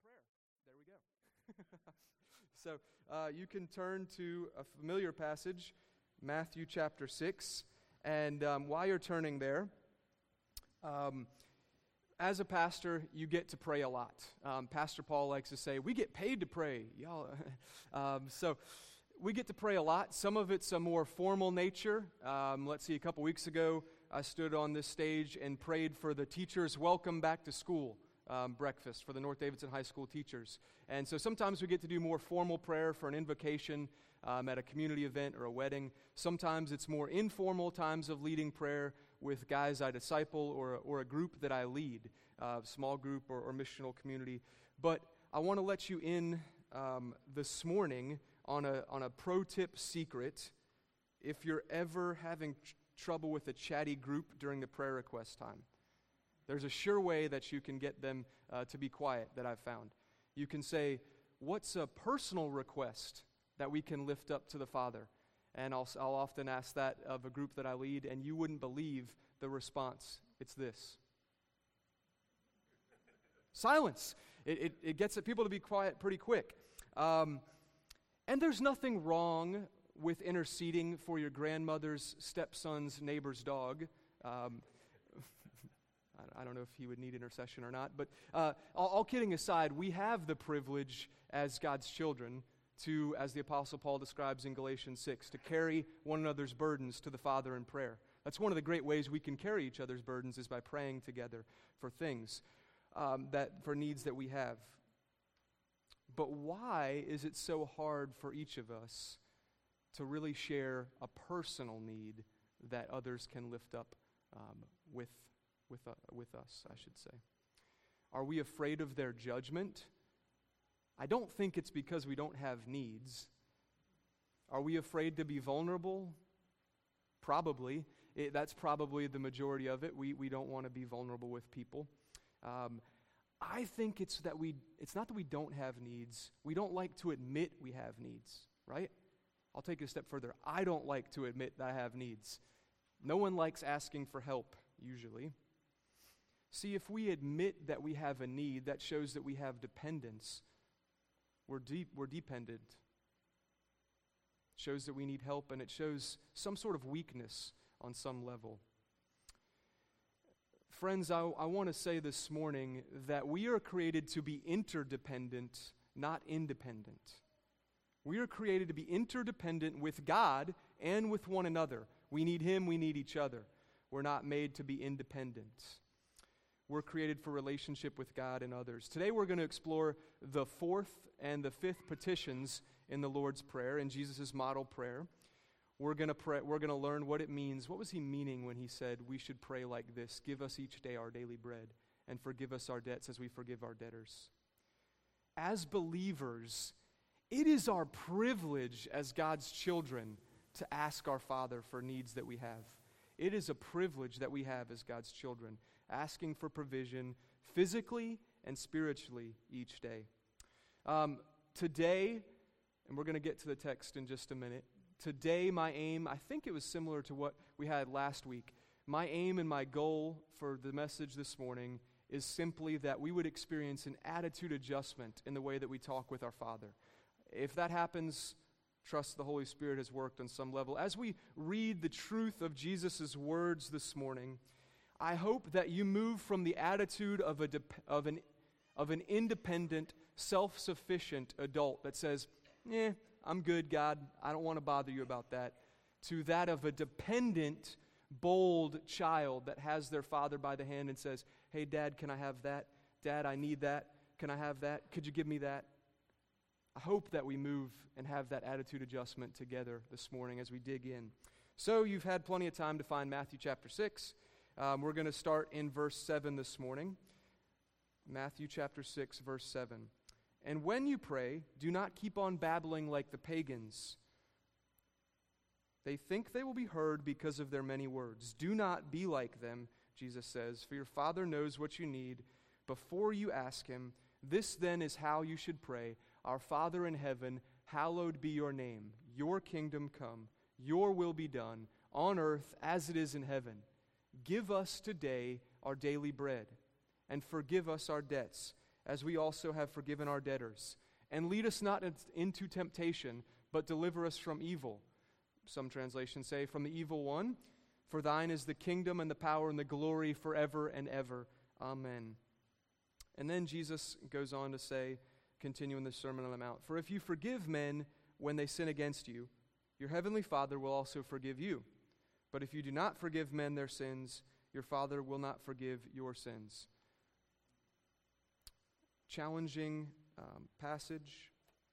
prayer. There we go. So you can turn to a familiar passage, Matthew chapter 6. And while you're turning there, as a pastor, you get to pray a lot. Pastor Paul likes to say, we get paid to pray. Y'all. So we get to pray a lot. Some of it's a more formal nature. Let's see, a couple weeks ago, I stood on this stage and prayed for the teachers' welcome back to school breakfast for the North Davidson High School teachers. And so sometimes we get to do more formal prayer for an invocation at a community event or a wedding. Sometimes it's more informal times of leading prayer with guys I disciple or a group that I lead, small group or missional community. But I want to let you in this morning on a pro tip secret. If you're ever having trouble with a chatty group during the prayer request time, there's a sure way that you can get them to be quiet that I've found. You can say, what's a personal request that we can lift up to the Father? And I'll often ask that of a group that I lead, and you wouldn't believe the response. It's this. Silence. It gets people to be quiet pretty quick. And there's nothing wrong with interceding for your grandmother's stepson's neighbor's dog. I don't know if he would need intercession or not, but all kidding aside, we have the privilege as God's children to, as the Apostle Paul describes in Galatians 6, to carry one another's burdens to the Father in prayer. That's one of the great ways we can carry each other's burdens is by praying together for things, for needs that we have. But why is it so hard for each of us to really share a personal need that others can lift up with us, I should say? Are we afraid of their judgment? I don't think it's because we don't have needs. Are we afraid to be vulnerable? Probably. That's probably the majority of it. We don't want to be vulnerable with people. I think it's not that we don't have needs. We don't like to admit we have needs, right? I'll take it a step further. I don't like to admit that I have needs. No one likes asking for help, usually. See, if we admit that we have a need, that shows that we have dependence. We're dependent. It shows that we need help, and it shows some sort of weakness on some level. Friends, I want to say this morning that we are created to be interdependent, not independent. We are created to be interdependent with God and with one another. We need Him, we need each other. We're not made to be independent. We're created for relationship with God and others. Today we're going to explore the fourth and the fifth petitions in the Lord's Prayer, in Jesus' model prayer. We're going to learn what it means. What was He meaning when He said we should pray like this? Give us each day our daily bread, and forgive us our debts as we forgive our debtors. As believers, it is our privilege as God's children to ask our Father for needs that we have. It is a privilege that we have as God's children, asking for provision physically and spiritually each day. Today, and we're going to get to the text in just a minute, today my aim, I think it was similar to what we had last week. My aim and my goal for the message this morning is simply that we would experience an attitude adjustment in the way that we talk with our Father. If that happens, trust the Holy Spirit has worked on some level. As we read the truth of Jesus' words this morning, I hope that you move from the attitude of an independent, self-sufficient adult that says, I'm good, God, I don't want to bother you about that, to that of a dependent, bold child that has their father by the hand and says, hey, Dad, can I have that? Dad, I need that. Can I have that? Could you give me that? I hope that we move and have that attitude adjustment together this morning as we dig in. So you've had plenty of time to find Matthew chapter 6. We're going to start in verse 7 this morning. Matthew chapter 6, verse 7. And when you pray, do not keep on babbling like the pagans. They think they will be heard because of their many words. Do not be like them, Jesus says, for your Father knows what you need before you ask Him. This then is how you should pray. Our Father in heaven, hallowed be your name. Your kingdom come. Your will be done on earth as it is in heaven. Give us today our daily bread, and forgive us our debts, as we also have forgiven our debtors. And lead us not into temptation, but deliver us from evil. Some translations say, from the evil one. For thine is the kingdom and the power and the glory forever and ever. Amen. And then Jesus goes on to say, continuing the Sermon on the Mount, for if you forgive men when they sin against you, your heavenly Father will also forgive you. But if you do not forgive men their sins, your Father will not forgive your sins. Challenging passage.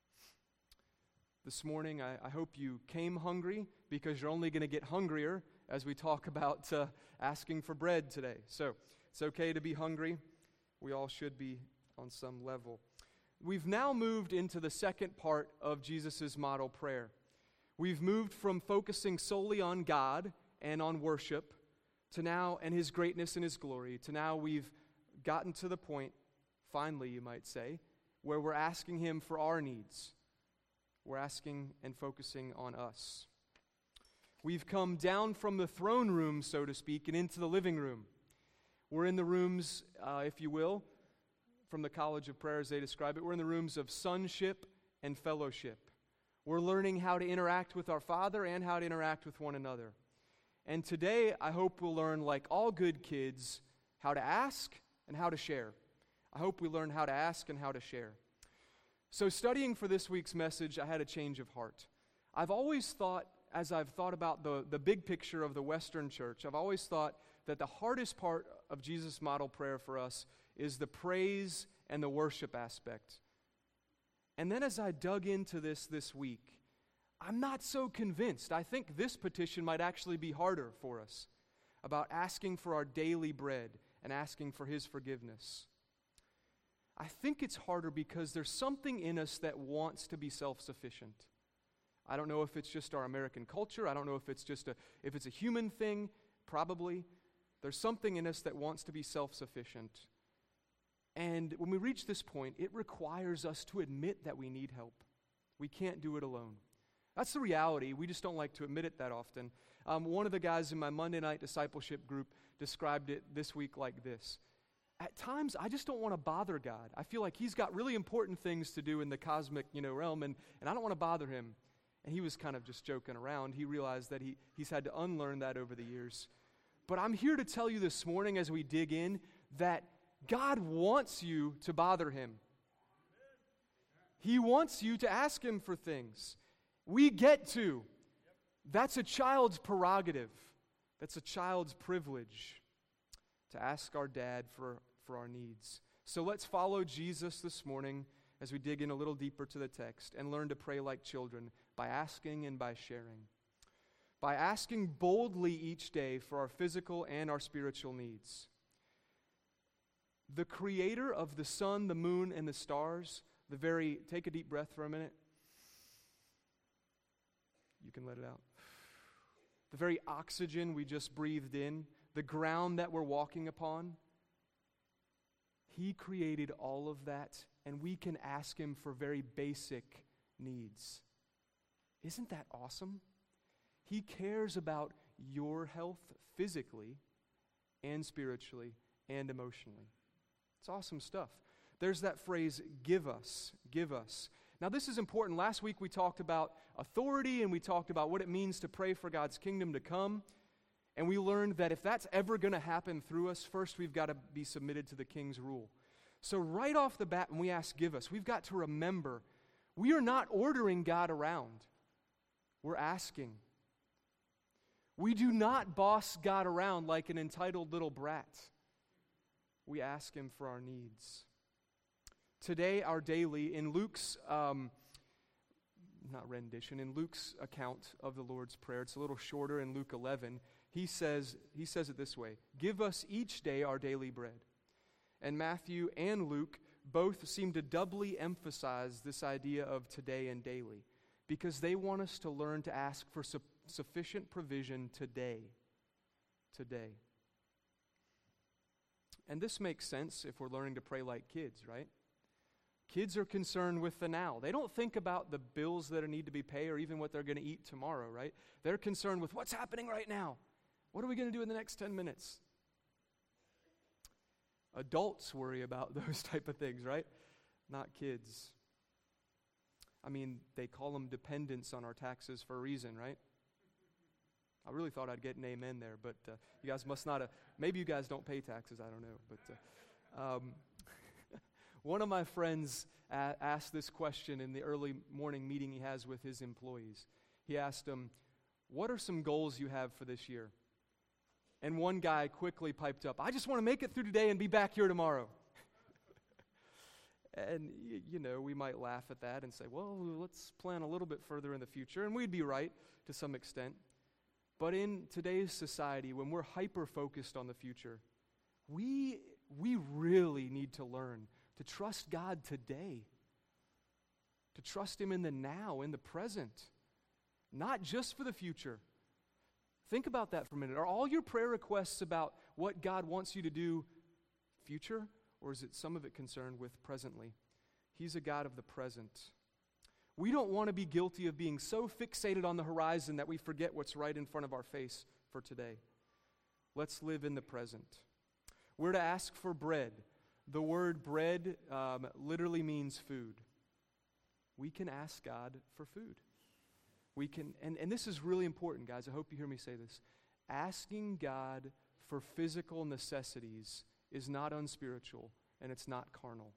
This morning, I hope you came hungry, because you're only going to get hungrier as we talk about asking for bread today. So it's okay to be hungry. We all should be on some level. We've now moved into the second part of Jesus' model prayer. We've moved from focusing solely on God and on worship to now, and His greatness and His glory, to now we've gotten to the point, finally you might say, where we're asking Him for our needs. We're asking and focusing on us. We've come down from the throne room, so to speak, and into the living room. We're in the rooms, if you will, from the College of Prayer as they describe it, we're in the rooms of sonship and fellowship. We're learning how to interact with our Father and how to interact with one another. And today, I hope we'll learn, like all good kids, how to ask and how to share. I hope we learn how to ask and how to share. So studying for this week's message, I had a change of heart. I've always thought, as I've thought about the big picture of the Western church, I've always thought that the hardest part of Jesus' model prayer for us is the praise and the worship aspect. And then as I dug into this week, I'm not so convinced. I think this petition might actually be harder for us, about asking for our daily bread and asking for His forgiveness. I think it's harder because there's something in us that wants to be self-sufficient. I don't know if it's just our American culture. I don't know if it's a human thing, probably. There's something in us that wants to be self-sufficient. And when we reach this point, it requires us to admit that we need help. We can't do it alone. That's the reality. We just don't like to admit it that often. One of the guys in my Monday night discipleship group described it this week like this. At times, I just don't want to bother God. I feel like He's got really important things to do in the cosmic, realm, and I don't want to bother Him. And he was kind of just joking around. He realized that he's had to unlearn that over the years. But I'm here to tell you this morning as we dig in that God wants you to bother Him. He wants you to ask Him for things. We get to. That's a child's prerogative. That's a child's privilege to ask our dad for our needs. So let's follow Jesus this morning as we dig in a little deeper to the text and learn to pray like children by asking and by sharing. By asking boldly each day for our physical and our spiritual needs. The Creator of the sun, the moon, and the stars, take a deep breath for a minute. You can let it out. The very oxygen we just breathed in, the ground that we're walking upon, He created all of that, and we can ask Him for very basic needs. Isn't that awesome? He cares about your health physically and spiritually and emotionally. It's awesome stuff. There's that phrase, give us, give us. Now this is important. Last week we talked about authority and we talked about what it means to pray for God's kingdom to come. And we learned that if that's ever going to happen through us, first we've got to be submitted to the King's rule. So right off the bat when we ask give us, we've got to remember we are not ordering God around. We're asking. We do not boss God around like an entitled little brat. We ask Him for our needs. Today, our daily, in Luke's, in Luke's account of the Lord's Prayer, it's a little shorter in Luke 11, he says it this way, give us each day our daily bread. And Matthew and Luke both seem to doubly emphasize this idea of today and daily, because they want us to learn to ask for sufficient provision today. Today. And this makes sense if we're learning to pray like kids, right? Kids are concerned with the now. They don't think about the bills that need to be paid or even what they're going to eat tomorrow, right? They're concerned with what's happening right now. What are we going to do in the next 10 minutes? Adults worry about those type of things, right? Not kids. I mean, they call them dependents on our taxes for a reason, right? I really thought I'd get an amen there, but you guys must not have. Maybe you guys don't pay taxes, I don't know. But one of my friends asked this question in the early morning meeting he has with his employees. He asked them, what are some goals you have for this year? And one guy quickly piped up, I just want to make it through today and be back here tomorrow. And, we might laugh at that and say, well, let's plan a little bit further in the future. And we'd be right to some extent. But in today's society, when we're hyper-focused on the future, we really need to learn to trust God today, to trust Him in the now, in the present, not just for the future. Think about that for a minute. Are all your prayer requests about what God wants you to do future, or is it some of it concerned with presently? He's a God of the present. We don't want to be guilty of being so fixated on the horizon that we forget what's right in front of our face for today. Let's live in the present. We're to ask for bread. The word bread literally means food. We can ask God for food. We can, and this is really important, guys. I hope you hear me say this. Asking God for physical necessities is not unspiritual, and it's not carnal.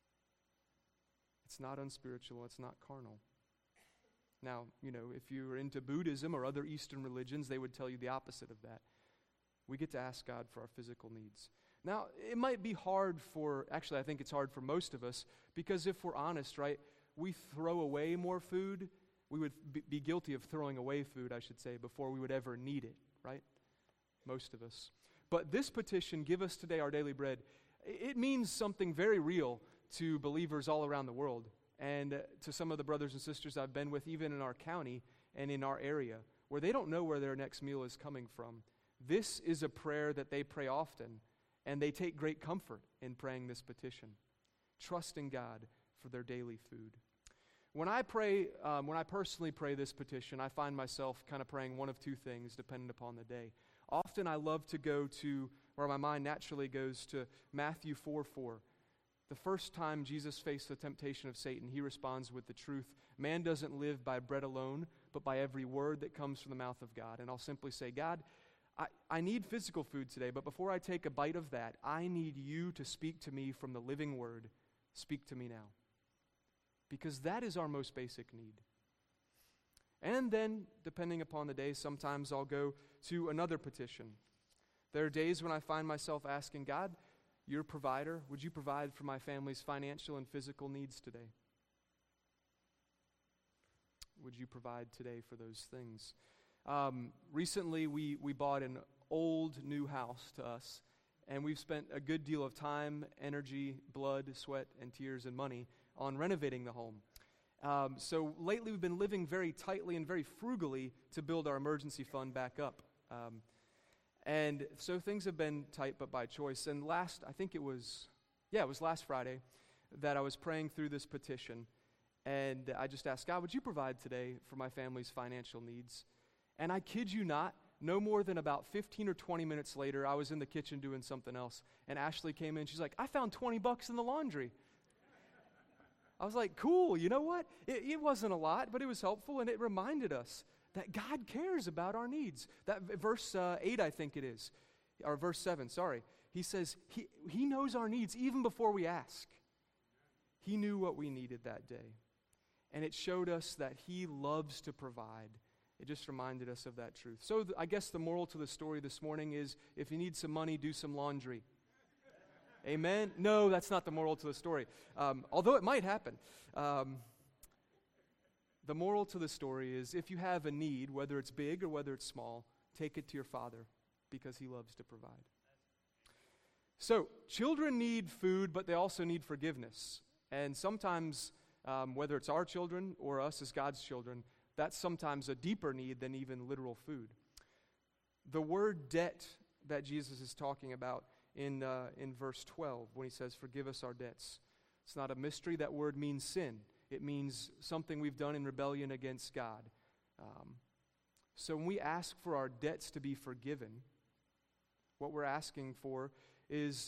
It's not unspiritual, it's not carnal. Now, if you're into Buddhism or other Eastern religions, they would tell you the opposite of that. We get to ask God for our physical needs. Now, it might be hard I think it's hard for most of us, because if we're honest, right, we throw away more food. We would be guilty of throwing away food, I should say, before we would ever need it, right? Most of us. But this petition, give us today our daily bread, it means something very real to believers all around the world, and to some of the brothers and sisters I've been with, even in our county and in our area, where they don't know where their next meal is coming from. This is a prayer that they pray often, and they take great comfort in praying this petition, trusting God for their daily food. When I personally pray this petition, I find myself kind of praying one of two things, depending upon the day. Often I love to go to, where my mind naturally goes to, Matthew 4:4. The first time Jesus faced the temptation of Satan, he responds with the truth, man doesn't live by bread alone, but by every word that comes from the mouth of God. And I'll simply say, God, I need physical food today, but before I take a bite of that, I need you to speak to me from the living word. Speak to me now. Because that is our most basic need. And then, depending upon the day, sometimes I'll go to another petition. There are days when I find myself asking, God, you're a provider. Would you provide for my family's financial and physical needs today? Would you provide today for those things? Recently, we bought an old new house to us, and we've spent a good deal of time, energy, blood, sweat, and tears and money on renovating the home. So lately, we've been living very tightly and very frugally to build our emergency fund back up. And so things have been tight, but by choice. And it was last Friday that I was praying through this petition. And I just asked, God, would you provide today for my family's financial needs? And I kid you not, no more than about 15 or 20 minutes later, I was in the kitchen doing something else. And Ashley came in. She's like, I found $20 in the laundry. I was like, cool, you know what? It wasn't a lot, but it was helpful, and it reminded us that God cares about our needs. That verse 8, I think it is, or verse 7, sorry. He says he knows our needs even before we ask. He knew what we needed that day. And it showed us that he loves to provide. It just reminded us of that truth. So I guess the moral to the story this morning is, if you need some money, do some laundry. Amen? No, that's not the moral to the story. Although it might happen. The moral to the story is, if you have a need, whether it's big or whether it's small, take it to your Father, because he loves to provide. So, children need food, but they also need forgiveness. And sometimes, whether it's our children or us as God's children, that's sometimes a deeper need than even literal food. The word debt that Jesus is talking about in verse 12, when he says, forgive us our debts. It's not a mystery. That word means sin. It means something we've done in rebellion against God. So when we ask for our debts to be forgiven, what we're asking for is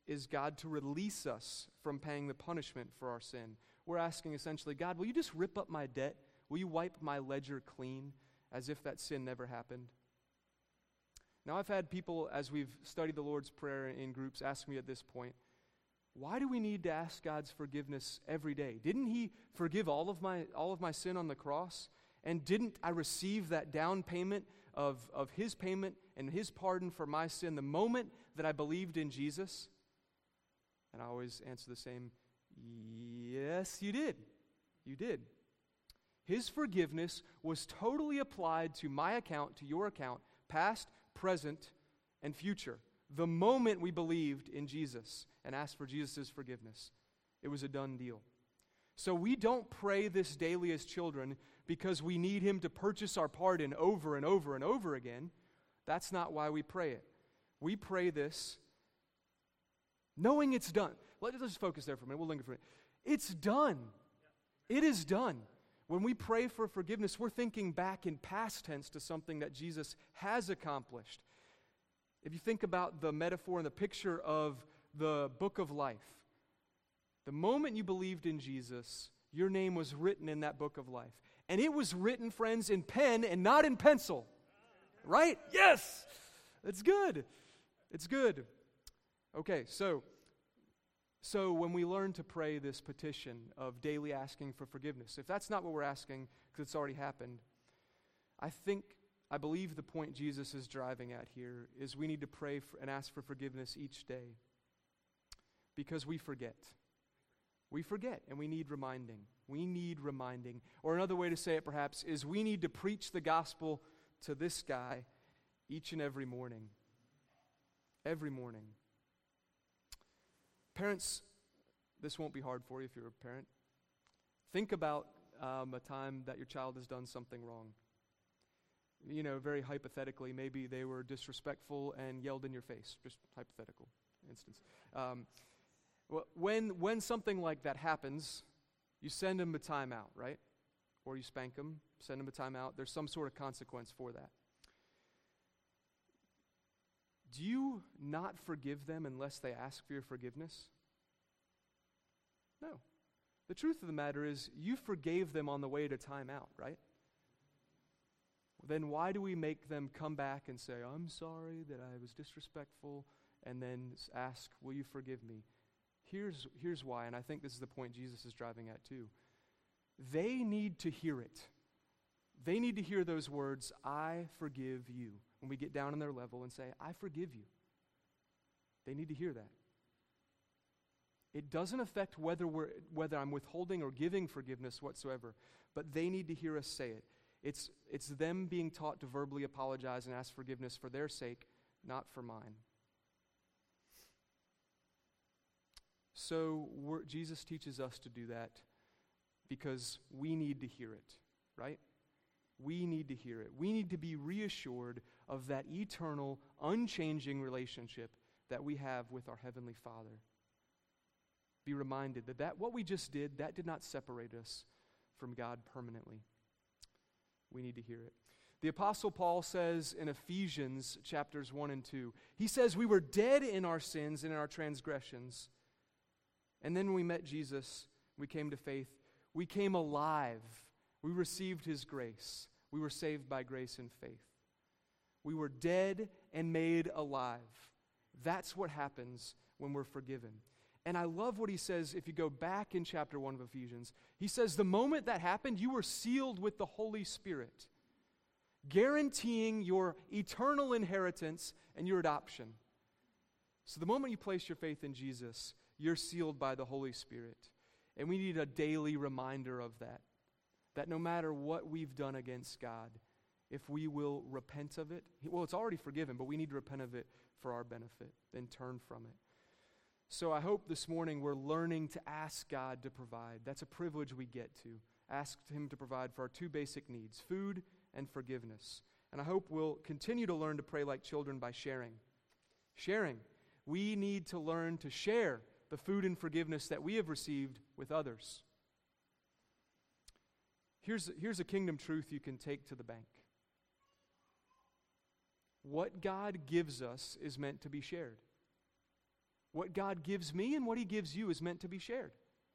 is God to release us from paying the punishment for our sin. We're asking essentially, God, will you just rip up my debt? Will you wipe my ledger clean as if that sin never happened? Now, I've had people, as we've studied the Lord's Prayer in groups, ask me at this point, why do we need to ask God's forgiveness every day? Didn't He forgive all of my sin on the cross? And didn't I receive that down payment of His payment and His pardon for my sin the moment that I believed in Jesus? And I always answer the same, yes, you did. You did. His forgiveness was totally applied to my account, to your account, past, present, and future. The moment we believed in Jesus and asked for Jesus' forgiveness, it was a done deal. So we don't pray this daily as children because we need Him to purchase our pardon over and over and over again. That's not why we pray it. We pray this knowing it's done. Let's just focus there for a minute. We'll linger for a minute. It's done. It is done. When we pray for forgiveness, we're thinking back in past tense to something that Jesus has accomplished. If you think about the metaphor and the picture of the book of life, the moment you believed in Jesus, your name was written in that book of life. And it was written, friends, in pen and not in pencil. Right? Yes! It's good. It's good. Okay, so when we learn to pray this petition of daily asking for forgiveness, if that's not what we're asking because it's already happened, I believe the point Jesus is driving at here is we need to pray and ask for forgiveness each day because we forget. We forget, and we need reminding. We need reminding. Or another way to say it, perhaps, is we need to preach the gospel to this guy each and every morning. Every morning. Parents, this won't be hard for you if you're a parent. Think about a time that your child has done something wrong. You know, very hypothetically, maybe they were disrespectful and yelled in your face. Just hypothetical instance. When something like that happens, you send them a timeout, right? Or you spank them, send them a timeout. There's some sort of consequence for that. Do you not forgive them unless they ask for your forgiveness? No. The truth of the matter is, you forgave them on the way to timeout, right? Then why do we make them come back and say, I'm sorry that I was disrespectful, and then ask, will you forgive me? Here's why, and I think this is the point Jesus is driving at too. They need to hear it. They need to hear those words, I forgive you, when we get down on their level and say, I forgive you. They need to hear that. It doesn't affect whether I'm withholding or giving forgiveness whatsoever, but they need to hear us say it. It's them being taught to verbally apologize and ask forgiveness for their sake, not for mine. So Jesus teaches us to do that because we need to hear it, right? We need to hear it. We need to be reassured of that eternal, unchanging relationship that we have with our Heavenly Father. Be reminded that what we just did, that did not separate us from God permanently. We need to hear it. The Apostle Paul says in Ephesians chapters 1 and 2, he says, we were dead in our sins and in our transgressions. And then when we met Jesus, we came to faith. We came alive. We received His grace. We were saved by grace and faith. We were dead and made alive. That's what happens when we're forgiven. And I love what he says if you go back in chapter 1 of Ephesians. He says the moment that happened, you were sealed with the Holy Spirit, guaranteeing your eternal inheritance and your adoption. So the moment you place your faith in Jesus, you're sealed by the Holy Spirit. And we need a daily reminder of that no matter what we've done against God, if we will repent of it, well, it's already forgiven, but we need to repent of it for our benefit and turn from it. So I hope this morning we're learning to ask God to provide. That's a privilege we get to. Ask Him to provide for our two basic needs, food and forgiveness. And I hope we'll continue to learn to pray like children by sharing. Sharing. We need to learn to share the food and forgiveness that we have received with others. Here's a kingdom truth you can take to the bank. What God gives us is meant to be shared. What God gives me and what He gives you is meant to be shared.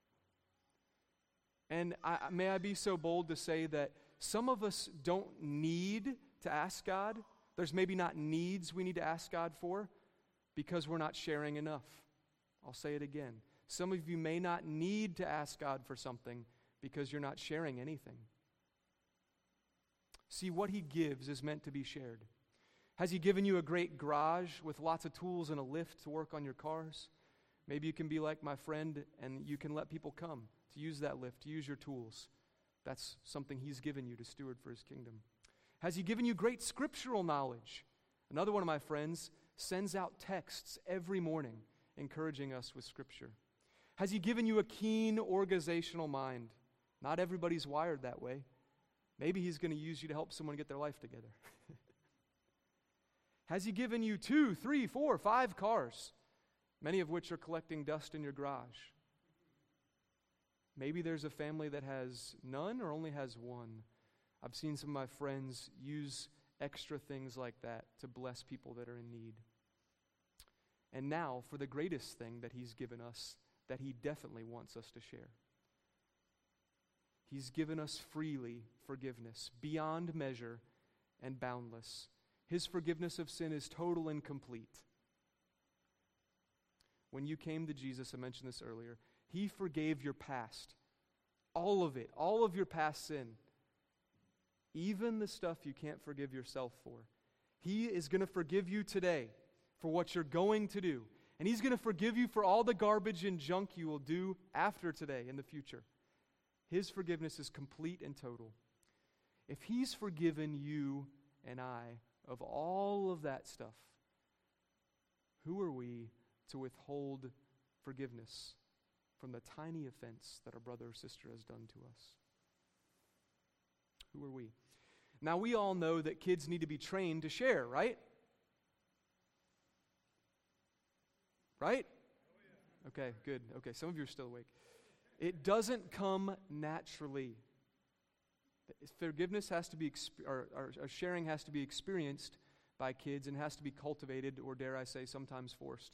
And may I be so bold to say that some of us don't need to ask God. There's maybe not needs we need to ask God for because we're not sharing enough. I'll say it again. Some of you may not need to ask God for something because you're not sharing anything. See, what He gives is meant to be shared. Has He given you a great garage with lots of tools and a lift to work on your cars? Maybe you can be like my friend and you can let people come to use that lift, to use your tools. That's something He's given you to steward for His kingdom. Has He given you great scriptural knowledge? Another one of my friends sends out texts every morning encouraging us with Scripture. Has He given you a keen organizational mind? Not everybody's wired that way. Maybe He's going to use you to help someone get their life together. Has He given you 2, 3, 4, 5 cars, many of which are collecting dust in your garage? Maybe there's a family that has none or only has one. I've seen some of my friends use extra things like that to bless people that are in need. And now for the greatest thing that He's given us, that He definitely wants us to share. He's given us freely forgiveness, beyond measure and boundless. His forgiveness of sin is total and complete. When you came to Jesus, I mentioned this earlier, He forgave your past. All of it, all of your past sin. Even the stuff you can't forgive yourself for. He is going to forgive you today for what you're going to do. And He's going to forgive you for all the garbage and junk you will do after today in the future. His forgiveness is complete and total. If He's forgiven you and I of all of that stuff, who are we to withhold forgiveness from the tiny offense that our brother or sister has done to us? Who are we? Now, we all know that kids need to be trained to share, right? Right? Okay, good. Okay, some of you are still awake. It doesn't come naturally. Forgiveness has to be, or sharing has to be experienced by kids and has to be cultivated, or dare I say, sometimes forced.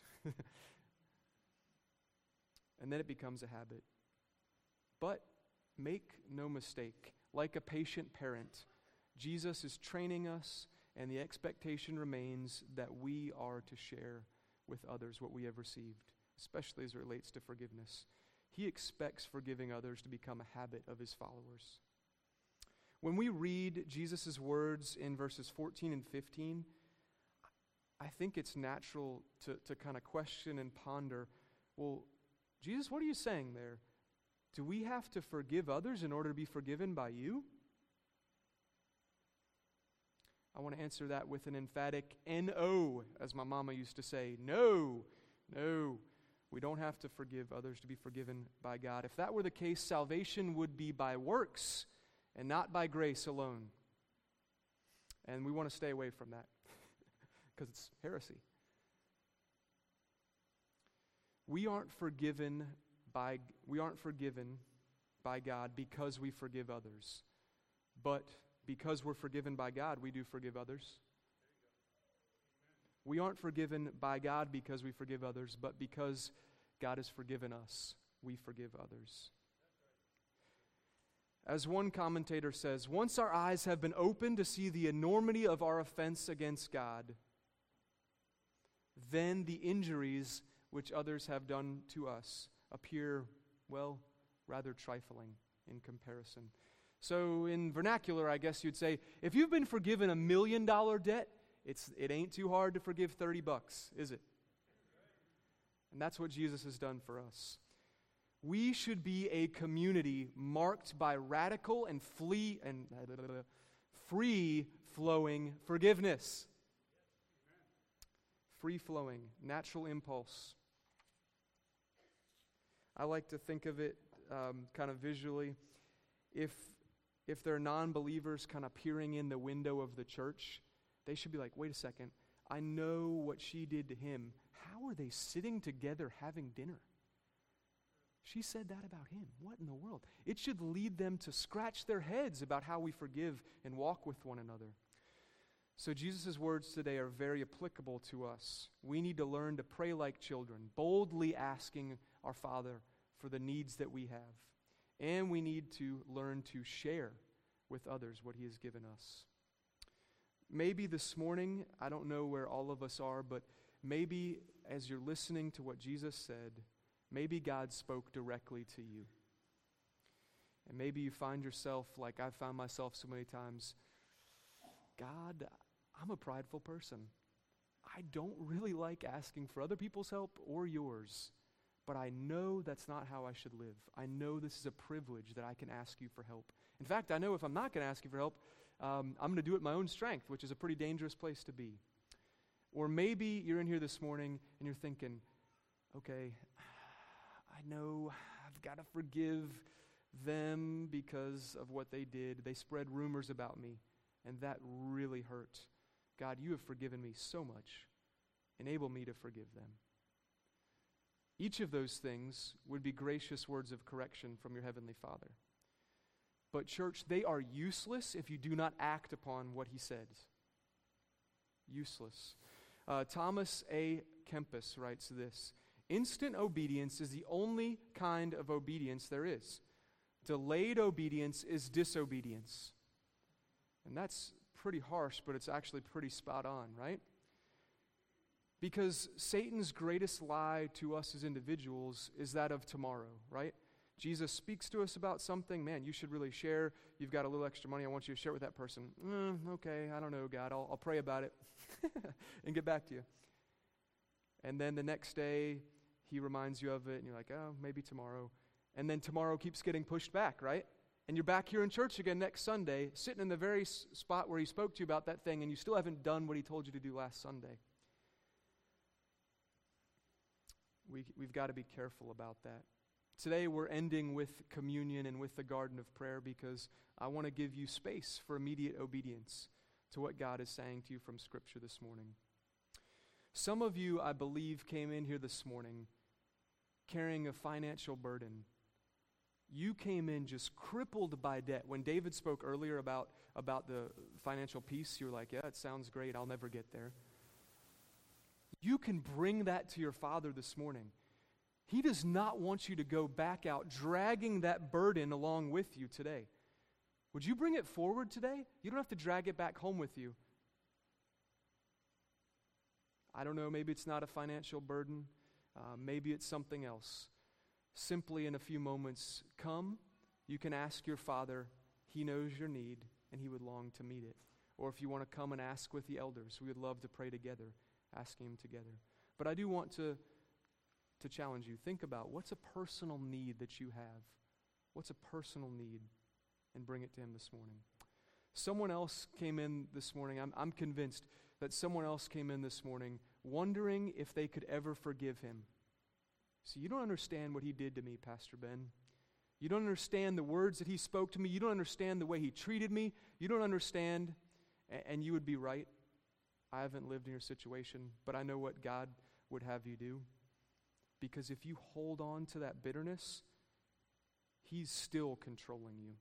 And then it becomes a habit. But make no mistake, like a patient parent, Jesus is training us, and the expectation remains that we are to share with others what we have received, especially as it relates to forgiveness. He expects forgiving others to become a habit of His followers. When we read Jesus' words in verses 14 and 15, I think it's natural to kind of question and ponder, well, Jesus, what are you saying there? Do we have to forgive others in order to be forgiven by you? I want to answer that with an emphatic N-O, as my mama used to say. No. We don't have to forgive others to be forgiven by God. If that were the case, salvation would be by works and not by grace alone. And we want to stay away from that because it's heresy. We aren't forgiven by God because we forgive others. But because we're forgiven by God, we do forgive others. We aren't forgiven by God because we forgive others, but because God has forgiven us, we forgive others. As one commentator says, once our eyes have been opened to see the enormity of our offense against God, then the injuries which others have done to us appear, well, rather trifling in comparison. So in vernacular, I guess you'd say, if you've been forgiven $1 million debt, it ain't too hard to forgive $30, is it? And that's what Jesus has done for us. We should be a community marked by radical and free-flowing forgiveness. Free-flowing, natural impulse. I like to think of it kind of visually. If there are non-believers kind of peering in the window of the church, they should be like, wait a second, I know what she did to him. How are they sitting together having dinner? She said that about him. What in the world? It should lead them to scratch their heads about how we forgive and walk with one another. So Jesus' words today are very applicable to us. We need to learn to pray like children, boldly asking our Father for the needs that we have. And we need to learn to share with others what He has given us. Maybe this morning, I don't know where all of us are, but maybe as you're listening to what Jesus said, maybe God spoke directly to you. And maybe you find yourself, like I've found myself so many times, God, I'm a prideful person. I don't really like asking for other people's help or yours, but I know that's not how I should live. I know this is a privilege that I can ask you for help. In fact, I know if I'm not going to ask you for help, I'm going to do it in my own strength, which is a pretty dangerous place to be. Or maybe you're in here this morning and you're thinking, okay, I know I've got to forgive them because of what they did. They spread rumors about me, and that really hurt. God, you have forgiven me so much. Enable me to forgive them. Each of those things would be gracious words of correction from your Heavenly Father. But church, they are useless if you do not act upon what He says. Useless. Thomas A. Kempis writes this: instant obedience is the only kind of obedience there is. Delayed obedience is disobedience. And that's pretty harsh, but it's actually pretty spot on, right? Because Satan's greatest lie to us as individuals is that of tomorrow, right? Jesus speaks to us about something, man, you should really share. You've got a little extra money, I want you to share with that person. Okay, I don't know, God, I'll pray about it and get back to you. And then the next day, He reminds you of it, and you're like, oh, maybe tomorrow. And then tomorrow keeps getting pushed back, right? And you're back here in church again next Sunday, sitting in the very spot where He spoke to you about that thing, and you still haven't done what He told you to do last Sunday. We've got to be careful about that. Today we're ending with communion and with the garden of prayer because I want to give you space for immediate obedience to what God is saying to you from Scripture this morning. Some of you, I believe, came in here this morning carrying a financial burden. You came in just crippled by debt. When David spoke earlier about the financial peace, you were like, yeah, it sounds great, I'll never get there. You can bring that to your Father this morning. He does not want you to go back out dragging that burden along with you today. Would you bring it forward today? You don't have to drag it back home with you. I don't know, maybe it's not a financial burden. Maybe it's something else. Simply in a few moments, come, you can ask your Father. He knows your need, and He would long to meet it. Or if you want to come and ask with the elders, we would love to pray together, asking Him together. But I do want to challenge you. Think about what's a personal need that you have. What's a personal need? And bring it to Him this morning. Someone else came in this morning. I'm convinced that someone else came in this morning wondering if they could ever forgive him. So you don't understand what he did to me, Pastor Ben. You don't understand the words that he spoke to me. You don't understand the way he treated me. You don't understand, and you would be right. I haven't lived in your situation, but I know what God would have you do. Because if you hold on to that bitterness, He's still controlling you.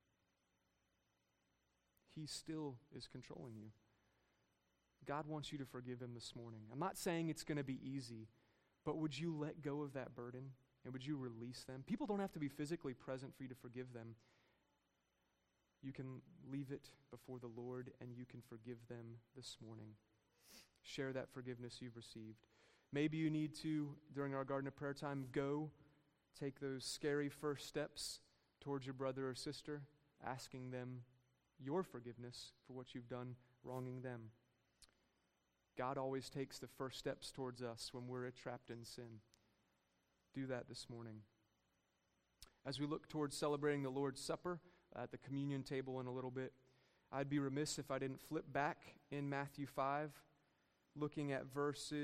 He still is controlling you. God wants you to forgive him this morning. I'm not saying it's going to be easy, but would you let go of that burden and would you release them? People don't have to be physically present for you to forgive them. You can leave it before the Lord and you can forgive them this morning. Share that forgiveness you've received. Maybe you need to, during our Garden of Prayer time, go take those scary first steps towards your brother or sister, asking them your forgiveness for what you've done, wronging them. God always takes the first steps towards us when we're trapped in sin. Do that this morning. As we look towards celebrating the Lord's Supper at the communion table in a little bit, I'd be remiss if I didn't flip back in Matthew 5, looking at verse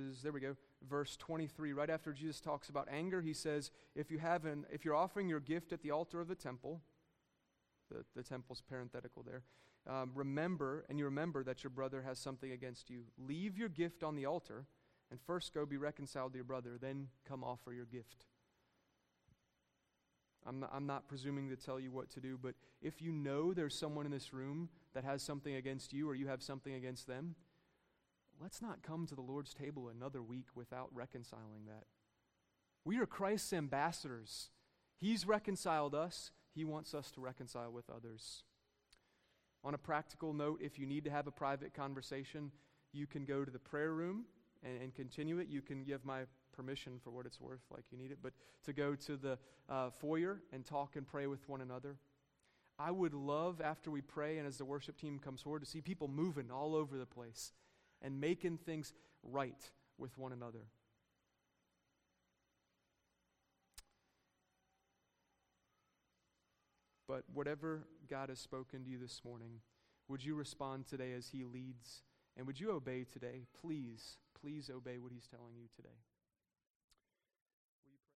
23. Right after Jesus talks about anger, he says, if you're offering your gift at the altar of the temple, the temple's parenthetical there, remember that your brother has something against you. Leave your gift on the altar and first go be reconciled to your brother, then come offer your gift. I'm not presuming to tell you what to do, but if you know there's someone in this room that has something against you or you have something against them, let's not come to the Lord's table another week without reconciling that. We are Christ's ambassadors. He's reconciled us. He wants us to reconcile with others. On a practical note, if you need to have a private conversation, you can go to the prayer room and continue it. You can give my permission for what it's worth, like you need it, but to go to the foyer and talk and pray with one another. I would love, after we pray and as the worship team comes forward, to see people moving all over the place and making things right with one another. But whatever God has spoken to you this morning, would you respond today as He leads? And would you obey today? Please, please obey what He's telling you today.